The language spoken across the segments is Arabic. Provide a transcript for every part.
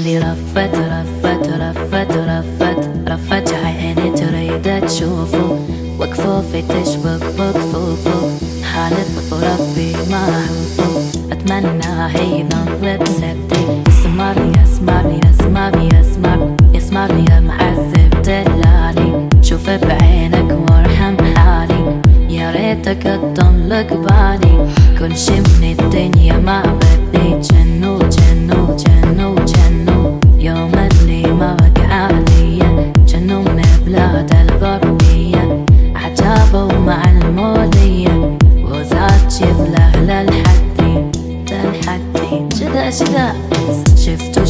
اللي رفت عيني تريد تشوفه، وكفوفي تشبك بكفوفه، حالف وربي ما أعوفه. أتمنى يضل بسبتي، يسمعني يا معذب دلالي، شوف بعينك وارحم حالي، يا ريتك تضل قبالي. كل شي من الدنيا ما بدي، جنو يوم اللي ما وقع عليا، جنو من بلاد الغربية، عجابه مع المولية، وزاد جيب له للحدي شدا شفتو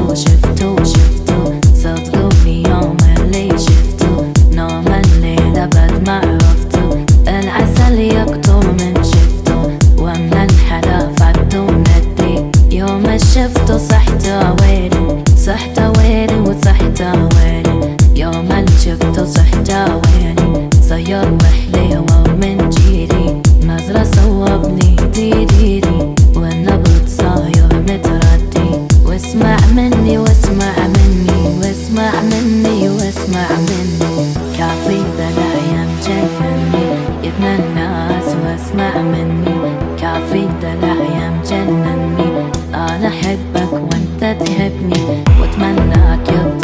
صدقوني يوم اللي شفتو، نوم الليل أبد ما عرفتو، العسل يقطر من شفتو، ومن الحلا فعدو ندي، يوم شفتو صحت ويلي يوم اللي شفتو صحت ويلي، صير وحلي ومن جيلي، نظرة صوبني ديري، والنبض صاير متردي، واسمع مني كافي ذا الأيام جنني، يا ابن الناس واسمع مني، كافي ذا الأيام جنني، أنا أحبك وأنت تحبني، وأتمناك